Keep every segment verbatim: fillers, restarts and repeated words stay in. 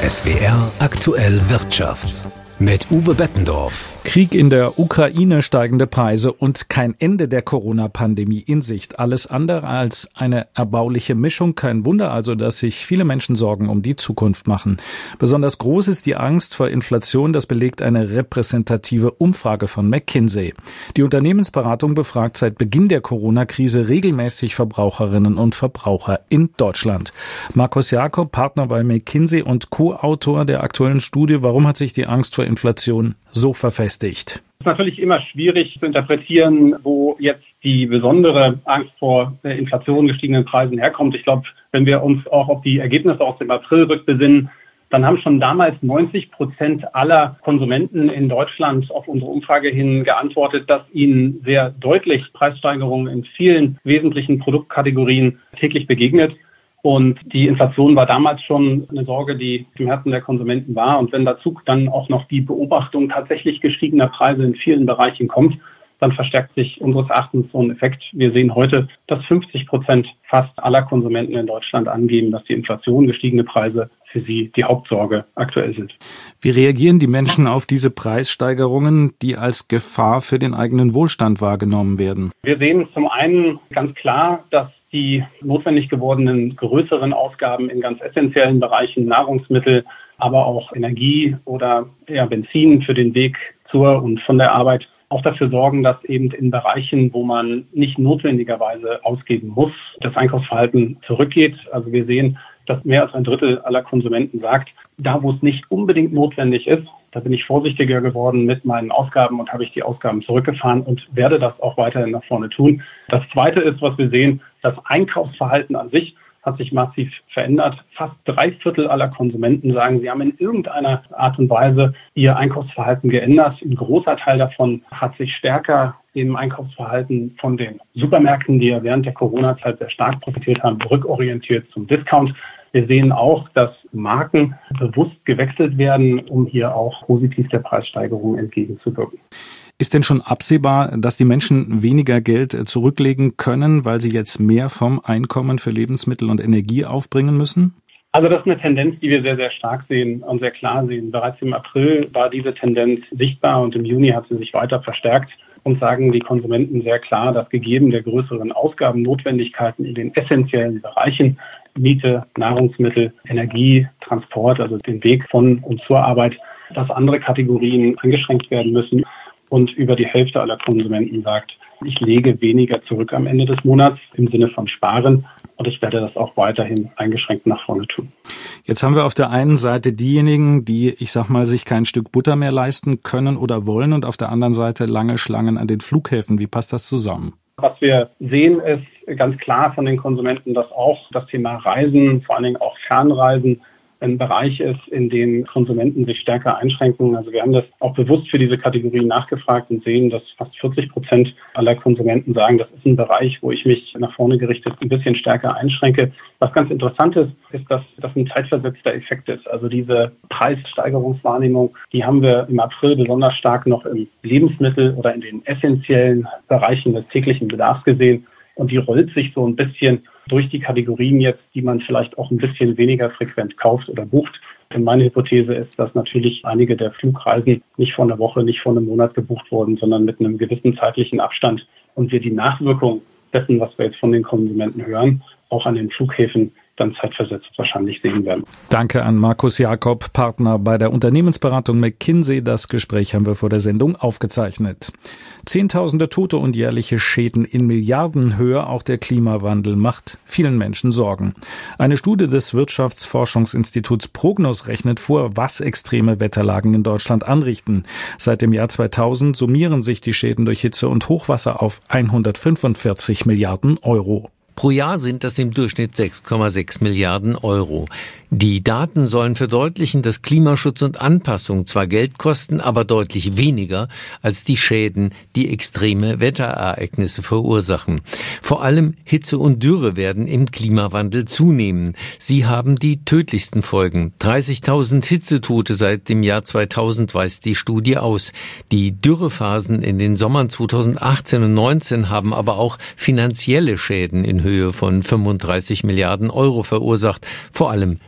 S W R Aktuell Wirtschaft mit Uwe Bettendorf. Krieg in der Ukraine, steigende Preise und kein Ende der Corona-Pandemie in Sicht. Alles andere als eine erbauliche Mischung. Kein Wunder also, dass sich viele Menschen Sorgen um die Zukunft machen. Besonders groß ist die Angst vor Inflation. Das belegt eine repräsentative Umfrage von McKinsey. Die Unternehmensberatung befragt seit Beginn der Corona-Krise regelmäßig Verbraucherinnen und Verbraucher in Deutschland. Markus Jakob, Partner bei McKinsey und Co-Autor der aktuellen Studie. Warum hat sich die Angst vor Inflation so verfestigt? Es ist natürlich immer schwierig zu interpretieren, wo jetzt die besondere Angst vor der Inflation, gestiegenen Preisen herkommt. Ich glaube, wenn wir uns auch auf die Ergebnisse aus dem April rückbesinnen, dann haben schon damals neunzig Prozent aller Konsumenten in Deutschland auf unsere Umfrage hin geantwortet, dass ihnen sehr deutlich Preissteigerungen in vielen wesentlichen Produktkategorien täglich begegnet. Und die Inflation war damals schon eine Sorge, die im Herzen der Konsumenten war. Und wenn dazu dann auch noch die Beobachtung tatsächlich gestiegener Preise in vielen Bereichen kommt, dann verstärkt sich unseres Erachtens so ein Effekt. Wir sehen heute, dass fünfzig Prozent fast aller Konsumenten in Deutschland angeben, dass die Inflation, gestiegene Preise für sie die Hauptsorge aktuell sind. Wie reagieren die Menschen auf diese Preissteigerungen, die als Gefahr für den eigenen Wohlstand wahrgenommen werden? Wir sehen zum einen ganz klar, dass die notwendig gewordenen größeren Ausgaben in ganz essentiellen Bereichen, Nahrungsmittel, aber auch Energie oder ja, Benzin für den Weg zur und von der Arbeit, auch dafür sorgen, dass eben in Bereichen, wo man nicht notwendigerweise ausgeben muss, das Einkaufsverhalten zurückgeht. Also wir sehen, dass mehr als ein Drittel aller Konsumenten sagt, da wo es nicht unbedingt notwendig ist, da bin ich vorsichtiger geworden mit meinen Ausgaben und habe ich die Ausgaben zurückgefahren und werde das auch weiterhin nach vorne tun. Das Zweite ist, was wir sehen, das Einkaufsverhalten an sich hat sich massiv verändert. Fast drei Viertel aller Konsumenten sagen, sie haben in irgendeiner Art und Weise ihr Einkaufsverhalten geändert. Ein großer Teil davon hat sich stärker im Einkaufsverhalten von den Supermärkten, die ja während der Corona-Zeit sehr stark profitiert haben, rückorientiert zum Discount. Wir sehen auch, dass Marken bewusst gewechselt werden, um hier auch positiv der Preissteigerung entgegenzuwirken. Ist denn schon absehbar, dass die Menschen weniger Geld zurücklegen können, weil sie jetzt mehr vom Einkommen für Lebensmittel und Energie aufbringen müssen? Also das ist eine Tendenz, die wir sehr, sehr stark sehen und sehr klar sehen. Bereits im April war diese Tendenz sichtbar und im Juni hat sie sich weiter verstärkt. Und sagen die Konsumenten sehr klar, dass gegeben der größeren Ausgabennotwendigkeiten in den essentiellen Bereichen, Miete, Nahrungsmittel, Energie, Transport, also den Weg von und zur Arbeit, dass andere Kategorien eingeschränkt werden müssen. Und über die Hälfte aller Konsumenten sagt, ich lege weniger zurück am Ende des Monats im Sinne von Sparen. Und ich werde das auch weiterhin eingeschränkt nach vorne tun. Jetzt haben wir auf der einen Seite diejenigen, die, ich sag mal, sich kein Stück Butter mehr leisten können oder wollen und auf der anderen Seite lange Schlangen an den Flughäfen. Wie passt das zusammen? Was wir sehen, ist ganz klar von den Konsumenten, dass auch das Thema Reisen, vor allen Dingen auch Fernreisen, ein Bereich ist, in dem Konsumenten sich stärker einschränken. Also wir haben das auch bewusst für diese Kategorie nachgefragt und sehen, dass fast vierzig Prozent aller Konsumenten sagen, das ist ein Bereich, wo ich mich nach vorne gerichtet ein bisschen stärker einschränke. Was ganz interessant ist, ist, dass das ein zeitversetzter Effekt ist. Also diese Preissteigerungswahrnehmung, die haben wir im April besonders stark noch im Lebensmittel- oder in den essentiellen Bereichen des täglichen Bedarfs gesehen. Und die rollt sich so ein bisschen durch die Kategorien jetzt, die man vielleicht auch ein bisschen weniger frequent kauft oder bucht. Und meine Hypothese ist, dass natürlich einige der Flugreisen nicht vor einer Woche, nicht vor einem Monat gebucht wurden, sondern mit einem gewissen zeitlichen Abstand. Und wir die Nachwirkung dessen, was wir jetzt von den Konsumenten hören, auch an den Flughäfen dann zeitversetzt wahrscheinlich sehen werden. Danke an Markus Jakob, Partner bei der Unternehmensberatung McKinsey. Das Gespräch haben wir vor der Sendung aufgezeichnet. Zehntausende Tote und jährliche Schäden in Milliardenhöhe. Auch der Klimawandel macht vielen Menschen Sorgen. Eine Studie des Wirtschaftsforschungsinstituts Prognos rechnet vor, was extreme Wetterlagen in Deutschland anrichten. Seit dem Jahr zweitausend summieren sich die Schäden durch Hitze und Hochwasser auf hundertfünfundvierzig Milliarden Euro. Pro Jahr sind das im Durchschnitt sechs Komma sechs Milliarden Euro. Die Daten sollen verdeutlichen, dass Klimaschutz und Anpassung zwar Geld kosten, aber deutlich weniger als die Schäden, die extreme Wetterereignisse verursachen. Vor allem Hitze und Dürre werden im Klimawandel zunehmen. Sie haben die tödlichsten Folgen. dreißigtausend Hitzetote seit dem Jahr zweitausend weist die Studie aus. Die Dürrephasen in den Sommern zweitausendachtzehn und neunzehn haben aber auch finanzielle Schäden in Höhe von fünfunddreißig Milliarden Euro verursacht, vor allem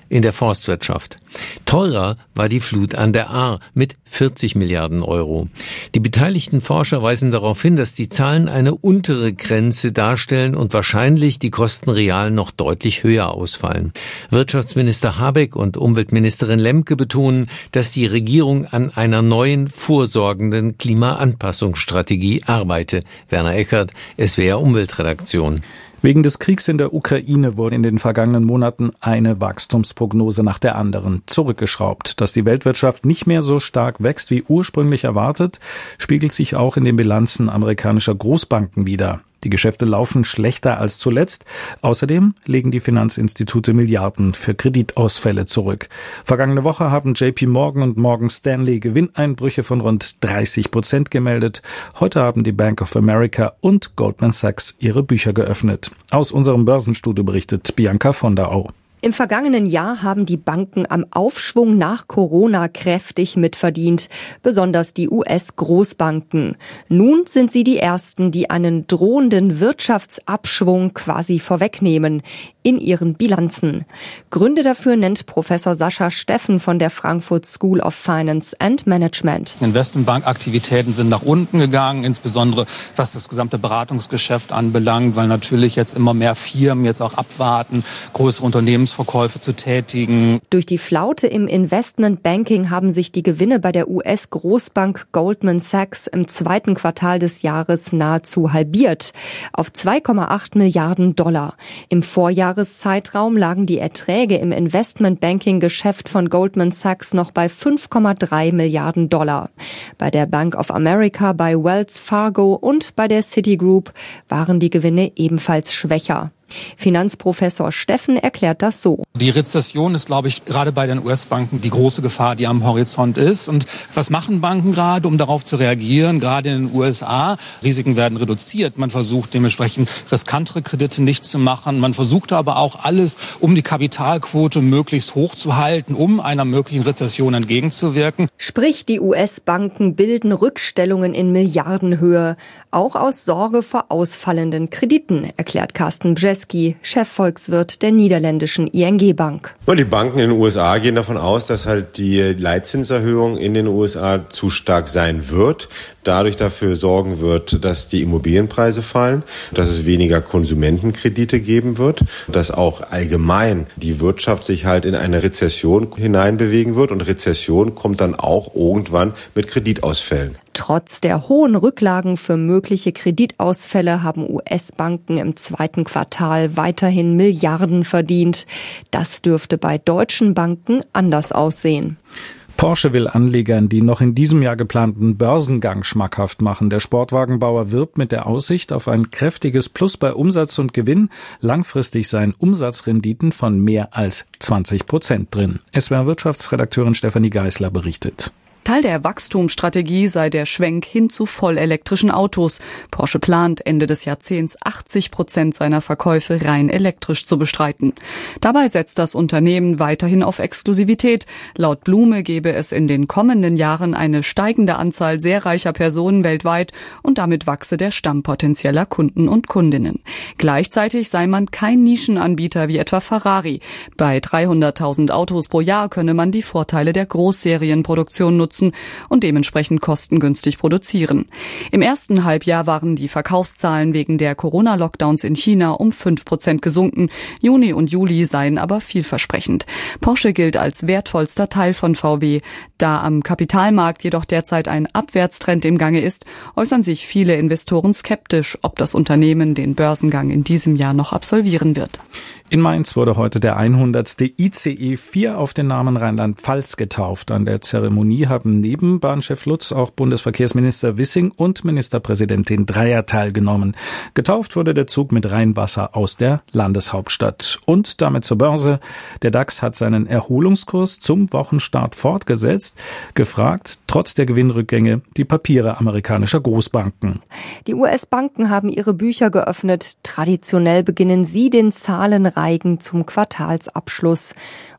in der Forstwirtschaft. Teurer war die Flut an der Ahr mit vierzig Milliarden Euro. Die beteiligten Forscher weisen darauf hin, dass die Zahlen eine untere Grenze darstellen und wahrscheinlich die Kosten real noch deutlich höher ausfallen. Wirtschaftsminister Habeck und Umweltministerin Lemke betonen, dass die Regierung an einer neuen, vorsorgenden Klimaanpassungsstrategie arbeite. Werner Eckert, S W R Umweltredaktion. Wegen des Kriegs in der Ukraine wurde in den vergangenen Monaten eine Wachstumsprognose nach der anderen zurückgeschraubt. Dass die Weltwirtschaft nicht mehr so stark wächst wie ursprünglich erwartet, spiegelt sich auch in den Bilanzen amerikanischer Großbanken wider. Die Geschäfte laufen schlechter als zuletzt. Außerdem legen die Finanzinstitute Milliarden für Kreditausfälle zurück. Vergangene Woche haben J P Morgan und Morgan Stanley Gewinneinbrüche von rund dreißig Prozent gemeldet. Heute haben die Bank of America und Goldman Sachs ihre Bücher geöffnet. Aus unserem Börsenstudio berichtet Bianca von der Au. Im vergangenen Jahr haben die Banken am Aufschwung nach Corona kräftig mitverdient, besonders die U S-Großbanken. Nun sind sie die ersten, die einen drohenden Wirtschaftsabschwung quasi vorwegnehmen in ihren Bilanzen. Gründe dafür nennt Professor Sascha Steffen von der Frankfurt School of Finance and Management. Investmentbankaktivitäten sind nach unten gegangen, insbesondere was das gesamte Beratungsgeschäft anbelangt, weil natürlich jetzt immer mehr Firmen jetzt auch abwarten, größere Unternehmensverkäufe zu tätigen. Durch die Flaute im Investmentbanking haben sich die Gewinne bei der U S-Großbank Goldman Sachs im zweiten Quartal des Jahres nahezu halbiert auf zwei Komma acht Milliarden Dollar. Im Vorjahr Jahreszeitraum lagen die Erträge im Investmentbanking-Geschäft von Goldman Sachs noch bei fünf Komma drei Milliarden Dollar. Bei der Bank of America, bei Wells Fargo und bei der Citigroup waren die Gewinne ebenfalls schwächer. Finanzprofessor Steffen erklärt das so. Die Rezession ist, glaube ich, gerade bei den U S-Banken die große Gefahr, die am Horizont ist. Und was machen Banken gerade, um darauf zu reagieren? Gerade in den U S A, Risiken werden reduziert. Man versucht dementsprechend riskantere Kredite nicht zu machen. Man versucht aber auch alles, um die Kapitalquote möglichst hoch zu halten, um einer möglichen Rezession entgegenzuwirken. Sprich, die U S-Banken bilden Rückstellungen in Milliardenhöhe, auch aus Sorge vor ausfallenden Krediten, erklärt Carsten Brzeski, Chefvolkswirt der niederländischen I N G-Bank. Die Banken in den U S A gehen davon aus, dass halt die Leitzinserhöhung in den U S A zu stark sein wird, dadurch dafür sorgen wird, dass die Immobilienpreise fallen, dass es weniger Konsumentenkredite geben wird, dass auch allgemein die Wirtschaft sich halt in eine Rezession hineinbewegen wird und Rezession kommt dann auch irgendwann mit Kreditausfällen. Trotz der hohen Rücklagen für mögliche Kreditausfälle haben U S-Banken im zweiten Quartal weiterhin Milliarden verdient. Das dürfte bei deutschen Banken anders aussehen. Porsche will Anlegern die noch in diesem Jahr geplanten Börsengang schmackhaft machen. Der Sportwagenbauer wirbt mit der Aussicht auf ein kräftiges Plus bei Umsatz und Gewinn. Langfristig seien Umsatzrenditen von mehr als zwanzig Prozent drin. S W R-Wirtschaftsredakteurin Stefanie Geisler berichtet. Teil der Wachstumsstrategie sei der Schwenk hin zu vollelektrischen Autos. Porsche plant, Ende des Jahrzehnts achtzig Prozent seiner Verkäufe rein elektrisch zu bestreiten. Dabei setzt das Unternehmen weiterhin auf Exklusivität. Laut Blume gebe es in den kommenden Jahren eine steigende Anzahl sehr reicher Personen weltweit und damit wachse der Stamm potenzieller Kunden und Kundinnen. Gleichzeitig sei man kein Nischenanbieter wie etwa Ferrari. Bei dreihunderttausend Autos pro Jahr könne man die Vorteile der Großserienproduktion nutzen und dementsprechend kostengünstig produzieren. Im ersten Halbjahr waren die Verkaufszahlen wegen der Corona-Lockdowns in China um fünf Prozent gesunken. Juni und Juli seien aber vielversprechend. Porsche gilt als wertvollster Teil von V W. Da am Kapitalmarkt jedoch derzeit ein Abwärtstrend im Gange ist, äußern sich viele Investoren skeptisch, ob das Unternehmen den Börsengang in diesem Jahr noch absolvieren wird. In Mainz wurde heute der hundertste I C E vier auf den Namen Rheinland-Pfalz getauft. An der Zeremonie haben neben Bahnchef Lutz auch Bundesverkehrsminister Wissing und Ministerpräsidentin Dreyer teilgenommen. Getauft wurde der Zug mit Rheinwasser aus der Landeshauptstadt. Und damit zur Börse. Der DAX hat seinen Erholungskurs zum Wochenstart fortgesetzt. Gefragt, trotz der Gewinnrückgänge, die Papiere amerikanischer Großbanken. Die U S-Banken haben ihre Bücher geöffnet. Traditionell beginnen sie den Zahlenreigen zum Quartalsabschluss.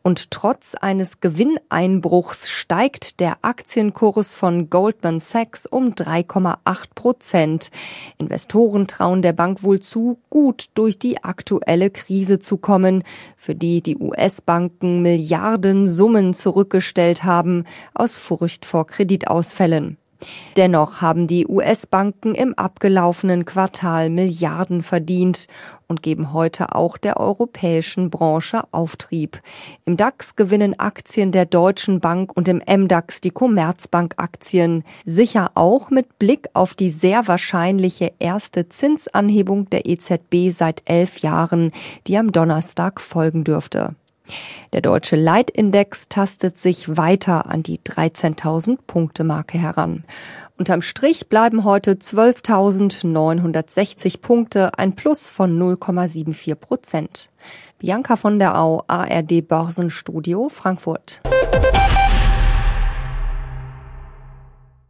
Und trotz eines Gewinneinbruchs steigt der Aktienkurs von Goldman Sachs um drei Komma acht Prozent. Investoren trauen der Bank wohl zu, gut durch die aktuelle Krise zu kommen, für die die U S-Banken Milliardensummen zurückgestellt haben, aus Furcht vor Kreditausfällen. Dennoch haben die U S-Banken im abgelaufenen Quartal Milliarden verdient und geben heute auch der europäischen Branche Auftrieb. Im DAX gewinnen Aktien der Deutschen Bank und im M DAX die Commerzbank-Aktien. Sicher auch mit Blick auf die sehr wahrscheinliche erste Zinsanhebung der E Z B seit elf Jahren, die am Donnerstag folgen dürfte. Der deutsche Leitindex tastet sich weiter an die dreizehntausend Punkte Marke heran. Unterm Strich bleiben heute zwölftausendneunhundertsechzig Punkte, ein Plus von null Komma vierundsiebzig Prozent. Bianca von der Au, A R D Börsenstudio Frankfurt.